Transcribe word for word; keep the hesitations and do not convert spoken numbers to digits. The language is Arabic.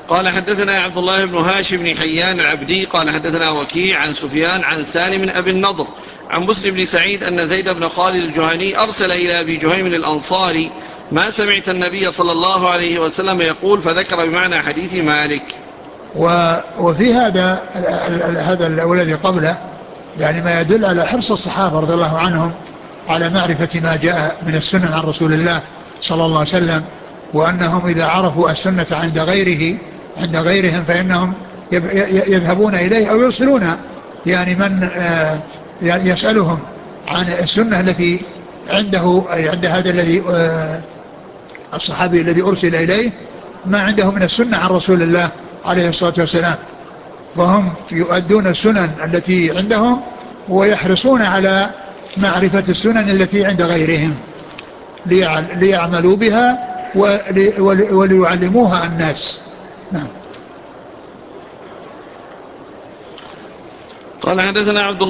قال حدثنا عبد الله بن هاشم بن حيان العبدي قال حدثنا وكيع عن سفيان عن سالم أبي النضر عن مسلم بن سعيد أن زيد بن خالد الجهني أرسل إلى أبي جهيم الأنصاري: ما سمعت النبي صلى الله عليه وسلم يقول؟ فذكر بمعنى حديث مالك. وفي هذا هذا الذي قبله يعني ما يدل على حرص الصحابة رضي الله عنهم على معرفة ما جاء من السنة عن رسول الله صلى الله عليه وسلم، وأنهم إذا عرفوا السنة عند غيره عند غيرهم فإنهم يذهبون إليه أو يرسلون يعني من يسألهم عن السنة التي عنده، أي عند هذا الذي الصحابي الذي أرسل إليه، ما عنده من السنة عن رسول الله عليه الصلاة والسلام، فهم يؤدون السنن التي عندهم ويحرصون على معرفة السنن التي عند غيرهم ليعملوا بها وليعلموها الناس. نعم. قال حدثنا عبد